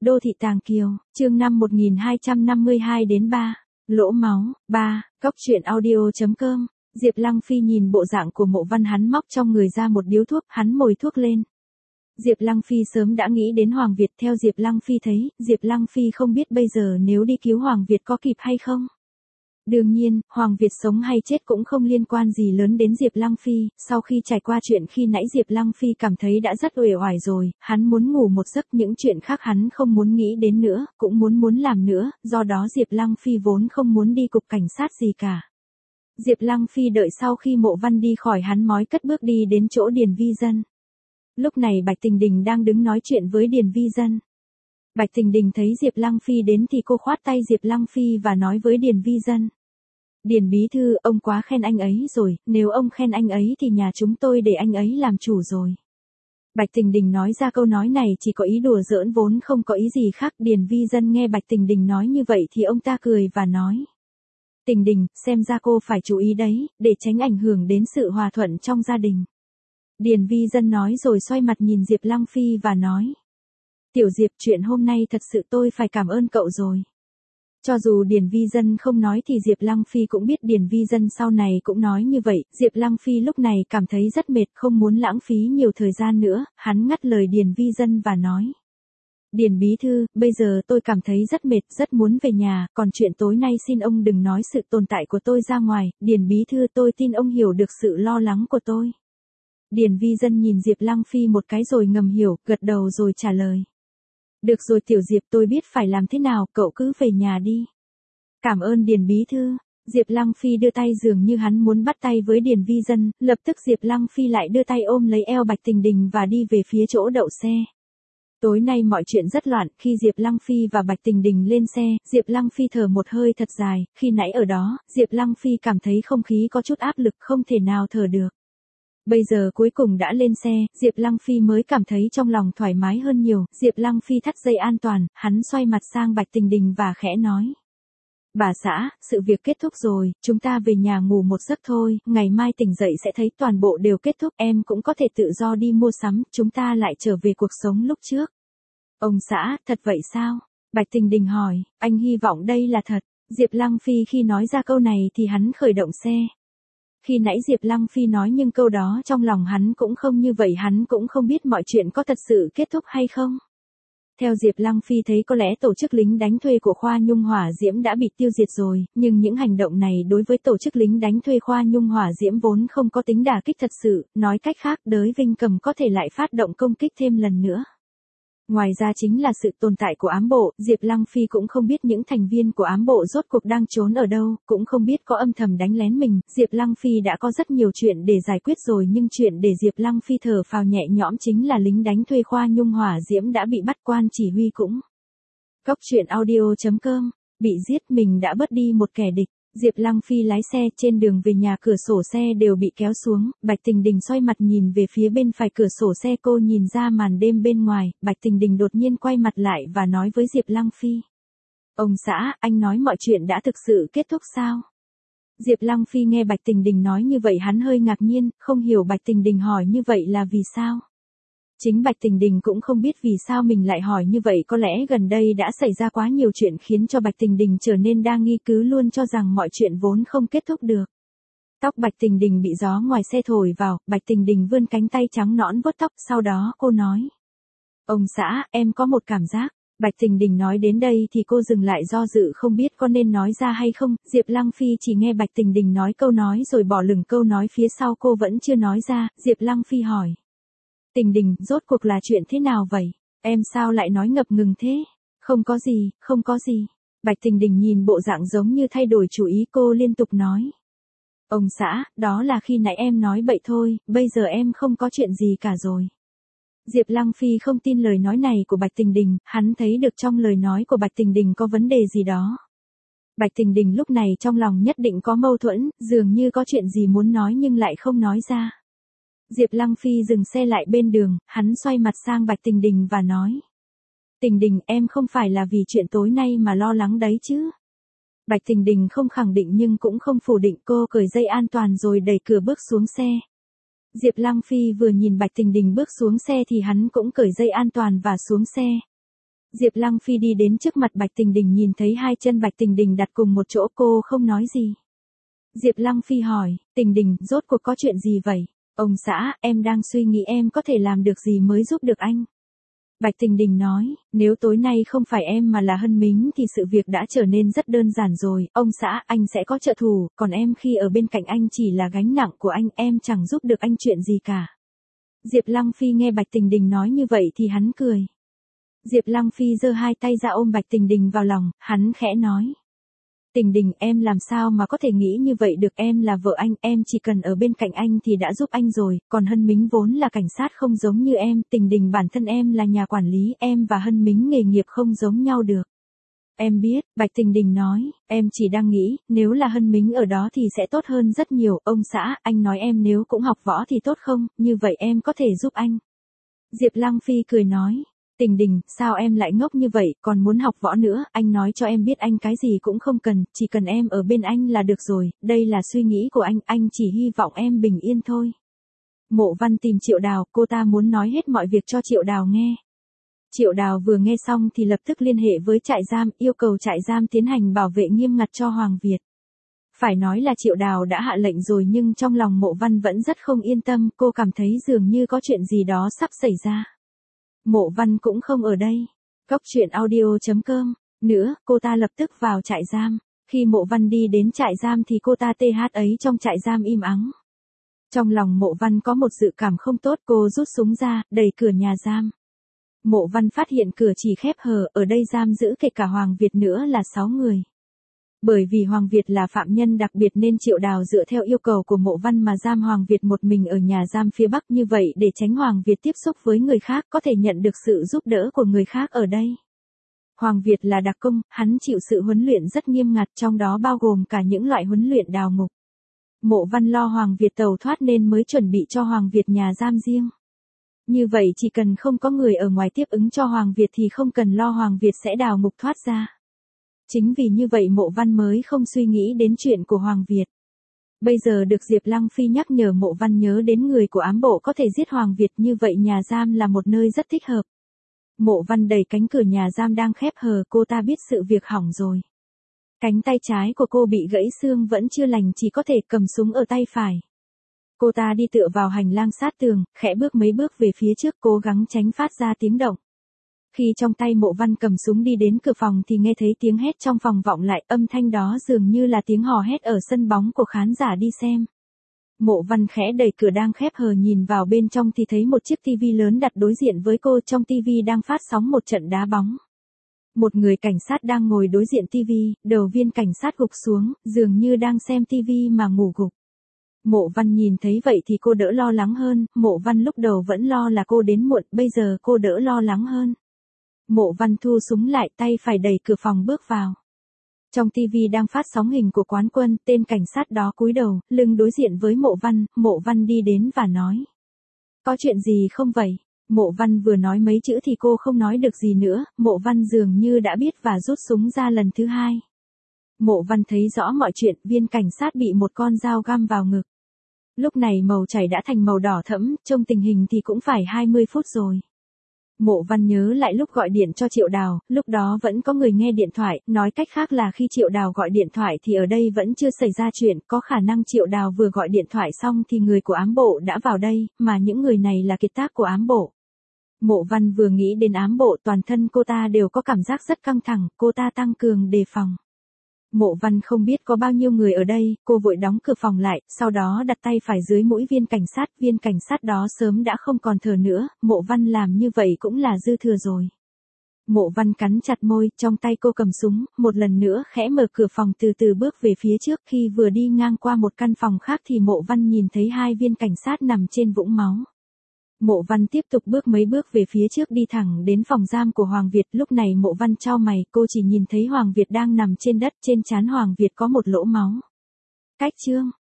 Đô thị Tàng Kiều, chương 5 1252 đến 3. Lỗ máu, 3. Cóc truyện audio.com. Diệp Lăng Phi nhìn bộ dạng của Mộ Văn, hắn móc trong người ra một điếu thuốc, hắn mồi thuốc lên. Diệp Lăng Phi sớm đã nghĩ đến Hoàng Việt, theo Diệp Lăng Phi thấy, Diệp Lăng Phi không biết bây giờ nếu đi cứu Hoàng Việt có kịp hay không. Đương nhiên, Hoàng Việt sống hay chết cũng không liên quan gì lớn đến Diệp Lăng Phi, sau khi trải qua chuyện khi nãy Diệp Lăng Phi cảm thấy đã rất uể oải rồi, hắn muốn ngủ một giấc, những chuyện khác hắn không muốn nghĩ đến nữa, cũng muốn làm nữa, do đó Diệp Lăng Phi vốn không muốn đi cục cảnh sát gì cả. Diệp Lăng Phi đợi sau khi Mộ Văn đi khỏi, hắn mói cất bước đi đến chỗ Điền Vi Dân. Lúc này Bạch Tình Đình đang đứng nói chuyện với Điền Vi Dân. Bạch Tình Đình thấy Diệp Lăng Phi đến thì cô khoát tay Diệp Lăng Phi và nói với Điền Vi Dân. Điền bí thư, ông quá khen anh ấy rồi, nếu ông khen anh ấy thì nhà chúng tôi để anh ấy làm chủ rồi. Bạch Tình Đình nói ra câu nói này chỉ có ý đùa giỡn, vốn không có ý gì khác. Điền Vi Dân nghe Bạch Tình Đình nói như vậy thì ông ta cười và nói. Tình Đình, xem ra cô phải chú ý đấy, để tránh ảnh hưởng đến sự hòa thuận trong gia đình. Điền Vi Dân nói rồi xoay mặt nhìn Diệp Lăng Phi và nói. Tiểu Diệp, chuyện hôm nay thật sự tôi phải cảm ơn cậu rồi. Cho dù Điền Vi Dân không nói thì Diệp Lăng Phi cũng biết Điền Vi Dân sau này cũng nói như vậy. Diệp Lăng Phi lúc này cảm thấy rất mệt, không muốn lãng phí nhiều thời gian nữa, hắn ngắt lời Điền Vi Dân và nói. Điền bí thư, bây giờ tôi cảm thấy rất mệt, rất muốn về nhà, còn chuyện tối nay xin ông đừng nói sự tồn tại của tôi ra ngoài. Điền bí thư, tôi tin ông hiểu được sự lo lắng của tôi. Điền Vi Dân nhìn Diệp Lăng Phi một cái rồi ngầm hiểu, gật đầu rồi trả lời. Được rồi Tiểu Diệp, tôi biết phải làm thế nào, cậu cứ về nhà đi. Cảm ơn Điền bí thư. Diệp Lăng Phi đưa tay dường như hắn muốn bắt tay với Điền Vi Dân, lập tức Diệp Lăng Phi lại đưa tay ôm lấy eo Bạch Tình Đình và đi về phía chỗ đậu xe. Tối nay mọi chuyện rất loạn, khi Diệp Lăng Phi và Bạch Tình Đình lên xe, Diệp Lăng Phi thở một hơi thật dài, khi nãy ở đó, Diệp Lăng Phi cảm thấy không khí có chút áp lực, không thể nào thở được. Bây giờ cuối cùng đã lên xe, Diệp Lăng Phi mới cảm thấy trong lòng thoải mái hơn nhiều. Diệp Lăng Phi thắt dây an toàn, hắn xoay mặt sang Bạch Tình Đình và khẽ nói. Bà xã, sự việc kết thúc rồi, chúng ta về nhà ngủ một giấc thôi, ngày mai tỉnh dậy sẽ thấy toàn bộ đều kết thúc, em cũng có thể tự do đi mua sắm, chúng ta lại trở về cuộc sống lúc trước. Ông xã, thật vậy sao? Bạch Tình Đình hỏi, anh hy vọng đây là thật. Diệp Lăng Phi khi nói ra câu này thì hắn khởi động xe. Khi nãy Diệp Lăng Phi nói nhưng câu đó trong lòng hắn cũng không như vậy, hắn cũng không biết mọi chuyện có thật sự kết thúc hay không. Theo Diệp Lăng Phi thấy có lẽ tổ chức lính đánh thuê của Khoa Nhung Hỏa Diễm đã bị tiêu diệt rồi, nhưng những hành động này đối với tổ chức lính đánh thuê Khoa Nhung Hỏa Diễm vốn không có tính đả kích thật sự, nói cách khác đới Vinh Cầm có thể lại phát động công kích thêm lần nữa. Ngoài ra chính là sự tồn tại của ám bộ, Diệp Lăng Phi cũng không biết những thành viên của ám bộ rốt cuộc đang trốn ở đâu, cũng không biết có âm thầm đánh lén mình. Diệp Lăng Phi đã có rất nhiều chuyện để giải quyết rồi, nhưng chuyện để Diệp Lăng Phi thở phào nhẹ nhõm chính là lính đánh thuê Khoa Nhung Hỏa Diễm đã bị bắt, quan chỉ huy cũng. Cóc truyện audio.com, bị giết, mình đã bớt đi một kẻ địch. Diệp Lăng Phi lái xe, trên đường về nhà cửa sổ xe đều bị kéo xuống, Bạch Tình Đình xoay mặt nhìn về phía bên phải cửa sổ xe, cô nhìn ra màn đêm bên ngoài. Bạch Tình Đình đột nhiên quay mặt lại và nói với Diệp Lăng Phi. Ông xã, anh nói mọi chuyện đã thực sự kết thúc sao? Diệp Lăng Phi nghe Bạch Tình Đình nói như vậy hắn hơi ngạc nhiên, không hiểu Bạch Tình Đình hỏi như vậy là vì sao. Chính Bạch Tình Đình cũng không biết vì sao mình lại hỏi như vậy, có lẽ gần đây đã xảy ra quá nhiều chuyện khiến cho Bạch Tình Đình trở nên đa nghi, cứ luôn cho rằng mọi chuyện vốn không kết thúc được. Tóc Bạch Tình Đình bị gió ngoài xe thổi vào, Bạch Tình Đình vươn cánh tay trắng nõn vuốt tóc, sau đó cô nói. Ông xã, em có một cảm giác. Bạch Tình Đình nói đến đây thì cô dừng lại do dự không biết có nên nói ra hay không. Diệp Lăng Phi chỉ nghe Bạch Tình Đình nói câu nói rồi bỏ lửng câu nói phía sau cô vẫn chưa nói ra. Diệp Lăng Phi hỏi. Tình Đình, rốt cuộc là chuyện thế nào vậy? Em sao lại nói ngập ngừng thế? Không có gì, không có gì. Bạch Tình Đình nhìn bộ dạng giống như thay đổi chủ ý, cô liên tục nói. Ông xã, đó là khi nãy em nói bậy thôi, bây giờ em không có chuyện gì cả rồi. Diệp Lăng Phi không tin lời nói này của Bạch Tình Đình, hắn thấy được trong lời nói của Bạch Tình Đình có vấn đề gì đó. Bạch Tình Đình lúc này trong lòng nhất định có mâu thuẫn, dường như có chuyện gì muốn nói nhưng lại không nói ra. Diệp Lăng Phi dừng xe lại bên đường, hắn xoay mặt sang Bạch Tình Đình và nói. Tình Đình, em không phải là vì chuyện tối nay mà lo lắng đấy chứ? Bạch Tình Đình không khẳng định nhưng cũng không phủ định, cô cởi dây an toàn rồi đẩy cửa bước xuống xe. Diệp Lăng Phi vừa nhìn Bạch Tình Đình bước xuống xe thì hắn cũng cởi dây an toàn và xuống xe. Diệp Lăng Phi đi đến trước mặt Bạch Tình Đình nhìn thấy hai chân Bạch Tình Đình đặt cùng một chỗ cô không nói gì. Diệp Lăng Phi hỏi, Tình Đình, rốt cuộc có chuyện gì vậy? Ông xã, em đang suy nghĩ em có thể làm được gì mới giúp được anh. Bạch Tình Đình nói, nếu tối nay không phải em mà là Hân Mính thì sự việc đã trở nên rất đơn giản rồi, ông xã, anh sẽ có trợ thủ, còn em khi ở bên cạnh anh chỉ là gánh nặng của anh, em chẳng giúp được anh chuyện gì cả. Diệp Lăng Phi nghe Bạch Tình Đình nói như vậy thì hắn cười. Diệp Lăng Phi giơ hai tay ra ôm Bạch Tình Đình vào lòng, hắn khẽ nói. Tình Đình, em làm sao mà có thể nghĩ như vậy được, em là vợ anh, em chỉ cần ở bên cạnh anh thì đã giúp anh rồi, còn Hân Mính vốn là cảnh sát không giống như em, Tình Đình bản thân em là nhà quản lý, em và Hân Mính nghề nghiệp không giống nhau được. Em biết, Bạch Tình Đình nói, em chỉ đang nghĩ, nếu là Hân Mính ở đó thì sẽ tốt hơn rất nhiều, ông xã, anh nói em nếu cũng học võ thì tốt không, như vậy em có thể giúp anh. Diệp Lăng Phi cười nói. Tình Đình, sao em lại ngốc như vậy, còn muốn học võ nữa, anh nói cho em biết anh cái gì cũng không cần, chỉ cần em ở bên anh là được rồi, đây là suy nghĩ của anh chỉ hy vọng em bình yên thôi. Mộ Văn tìm Triệu Đào, cô ta muốn nói hết mọi việc cho Triệu Đào nghe. Triệu Đào vừa nghe xong thì lập tức liên hệ với trại giam, yêu cầu trại giam tiến hành bảo vệ nghiêm ngặt cho Hoàng Việt. Phải nói là Triệu Đào đã hạ lệnh rồi nhưng trong lòng Mộ Văn vẫn rất không yên tâm, cô cảm thấy dường như có chuyện gì đó sắp xảy ra. Mộ Văn cũng không ở đây. Cốc truyện audio.com. Nữa, cô ta lập tức vào trại giam. Khi Mộ Văn đi đến trại giam thì cô ta TH ấy trong trại giam im ắng. Trong lòng Mộ Văn có một dự cảm không tốt, cô rút súng ra, đẩy cửa nhà giam. Mộ Văn phát hiện cửa chỉ khép hờ, ở đây giam giữ kể cả Hoàng Việt nữa là 6 người. Bởi vì Hoàng Việt là phạm nhân đặc biệt nên Triệu Đào dựa theo yêu cầu của Mộ Văn mà giam Hoàng Việt một mình ở nhà giam phía Bắc như vậy để tránh Hoàng Việt tiếp xúc với người khác có thể nhận được sự giúp đỡ của người khác ở đây. Hoàng Việt là đặc công, hắn chịu sự huấn luyện rất nghiêm ngặt trong đó bao gồm cả những loại huấn luyện đào ngục. Mộ Văn lo Hoàng Việt tẩu thoát nên mới chuẩn bị cho Hoàng Việt nhà giam riêng. Như vậy chỉ cần không có người ở ngoài tiếp ứng cho Hoàng Việt thì không cần lo Hoàng Việt sẽ đào ngục thoát ra. Chính vì như vậy Mộ Văn mới không suy nghĩ đến chuyện của Hoàng Việt. Bây giờ được Diệp Lăng Phi nhắc nhở Mộ Văn nhớ đến người của ám bộ có thể giết Hoàng Việt như vậy nhà giam là một nơi rất thích hợp. Mộ Văn đẩy cánh cửa nhà giam đang khép hờ, cô ta biết sự việc hỏng rồi. Cánh tay trái của cô bị gãy xương vẫn chưa lành, chỉ có thể cầm súng ở tay phải. Cô ta đi tựa vào hành lang sát tường, khẽ bước mấy bước về phía trước cố gắng tránh phát ra tiếng động. Khi trong tay Mộ Văn cầm súng đi đến cửa phòng thì nghe thấy tiếng hét trong phòng vọng lại, âm thanh đó dường như là tiếng hò hét ở sân bóng của khán giả đi xem. Mộ Văn khẽ đẩy cửa đang khép hờ nhìn vào bên trong thì thấy một chiếc tivi lớn đặt đối diện với cô, trong tivi đang phát sóng một trận đá bóng. Một người cảnh sát đang ngồi đối diện tivi, đầu viên cảnh sát gục xuống, dường như đang xem tivi mà ngủ gục. Mộ Văn nhìn thấy vậy thì cô đỡ lo lắng hơn, Mộ Văn lúc đầu vẫn lo là cô đến muộn, bây giờ cô đỡ lo lắng hơn. Mộ Văn thu súng lại, tay phải đẩy cửa phòng bước vào. Trong tivi đang phát sóng hình của Quán Quân, tên cảnh sát đó cúi đầu, lưng đối diện với Mộ Văn đi đến và nói. Có chuyện gì không vậy? Mộ Văn vừa nói mấy chữ thì cô không nói được gì nữa, Mộ Văn dường như đã biết và rút súng ra lần thứ hai. Mộ Văn thấy rõ mọi chuyện, viên cảnh sát bị một con dao găm vào ngực. Lúc này màu chảy đã thành màu đỏ thẫm, trông tình hình thì cũng phải 20 phút rồi. Mộ Văn nhớ lại lúc gọi điện cho Triệu Đào, lúc đó vẫn có người nghe điện thoại, nói cách khác là khi Triệu Đào gọi điện thoại thì ở đây vẫn chưa xảy ra chuyện, có khả năng Triệu Đào vừa gọi điện thoại xong thì người của ám bộ đã vào đây, mà những người này là kiệt tác của ám bộ. Mộ Văn vừa nghĩ đến ám bộ toàn thân cô ta đều có cảm giác rất căng thẳng, cô ta tăng cường đề phòng. Mộ Văn không biết có bao nhiêu người ở đây, cô vội đóng cửa phòng lại, sau đó đặt tay phải dưới mũi viên cảnh sát đó sớm đã không còn thở nữa, Mộ Văn làm như vậy cũng là dư thừa rồi. Mộ Văn cắn chặt môi, trong tay cô cầm súng, một lần nữa khẽ mở cửa phòng từ từ bước về phía trước, khi vừa đi ngang qua một căn phòng khác thì Mộ Văn nhìn thấy hai viên cảnh sát nằm trên vũng máu. Mộ Văn tiếp tục bước mấy bước về phía trước đi thẳng đến phòng giam của Hoàng Việt, lúc này Mộ Văn chau mày, cô chỉ nhìn thấy Hoàng Việt đang nằm trên đất, trên trán Hoàng Việt có một lỗ máu. Cách chương